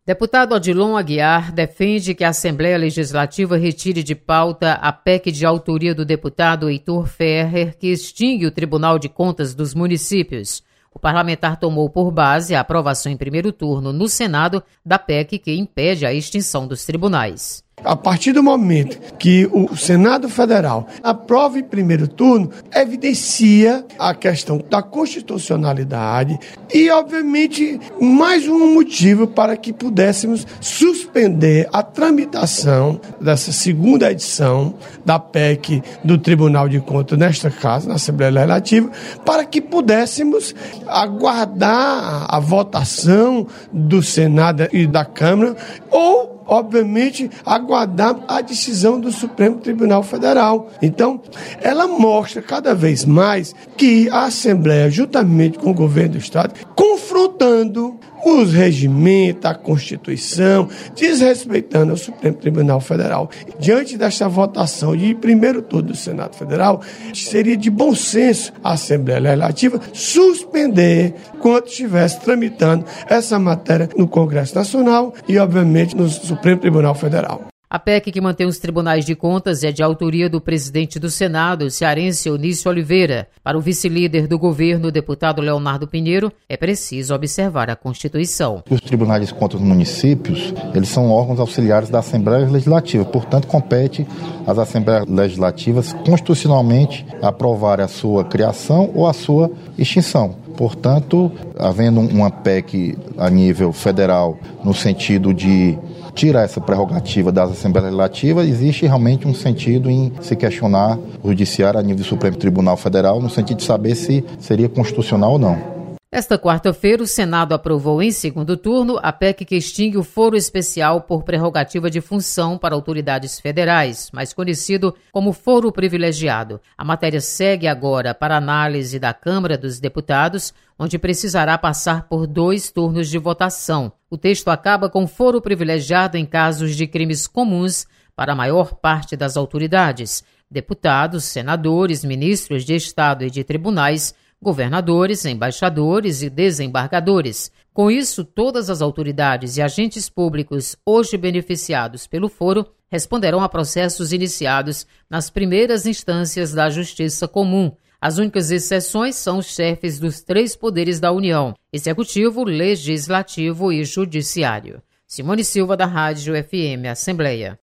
Deputado Odilon Aguiar defende que a Assembleia Legislativa retire de pauta a PEC de autoria do deputado Heitor Ferrer, que extingue o Tribunal de Contas dos Municípios. O parlamentar tomou por base a aprovação em primeiro turno no Senado da PEC que impede a extinção dos tribunais. A partir do momento que o Senado Federal aprova em primeiro turno, evidencia a questão da constitucionalidade e, obviamente, mais um motivo para que pudéssemos suspender a tramitação dessa segunda edição da PEC do Tribunal de Contas, nesta casa, na Assembleia Legislativa, para que pudéssemos aguardar a votação do Senado e da Câmara ou, obviamente, aguardar a decisão do Supremo Tribunal Federal. Então, ela mostra cada vez mais que a Assembleia, juntamente com o governo do Estado, confrontando os regimentos, a Constituição, desrespeitando o Supremo Tribunal Federal. Diante desta votação de primeiro turno do Senado Federal, seria de bom senso a Assembleia Legislativa suspender enquanto estivesse tramitando essa matéria no Congresso Nacional e, obviamente, no Supremo Tribunal Federal. A PEC que mantém os tribunais de contas é de autoria do presidente do Senado, cearense Eunício Oliveira. Para o vice-líder do governo, o deputado Leonardo Pinheiro, é preciso observar a Constituição. Os tribunais de contas dos municípios, eles são órgãos auxiliares da Assembleia Legislativa, portanto, compete às Assembleias Legislativas constitucionalmente aprovar a sua criação ou a sua extinção. Portanto, havendo uma PEC a nível federal no sentido de tirar essa prerrogativa das Assembleias Legislativas, existe realmente um sentido em se questionar o Judiciário a nível do Supremo Tribunal Federal, no sentido de saber se seria constitucional ou não. Esta quarta-feira, o Senado aprovou em segundo turno a PEC que extingue o foro especial por prerrogativa de função para autoridades federais, mais conhecido como foro privilegiado. A matéria segue agora para análise da Câmara dos Deputados, onde precisará passar por 2 turnos de votação. O texto acaba com foro privilegiado em casos de crimes comuns para a maior parte das autoridades: deputados, senadores, ministros de Estado e de tribunais, governadores, embaixadores e desembargadores. Com isso, todas as autoridades e agentes públicos hoje beneficiados pelo foro responderão a processos iniciados nas primeiras instâncias da Justiça Comum. As únicas exceções são os chefes dos 3 poderes da União: Executivo, Legislativo e Judiciário. Simone Silva, da Rádio FM Assembleia.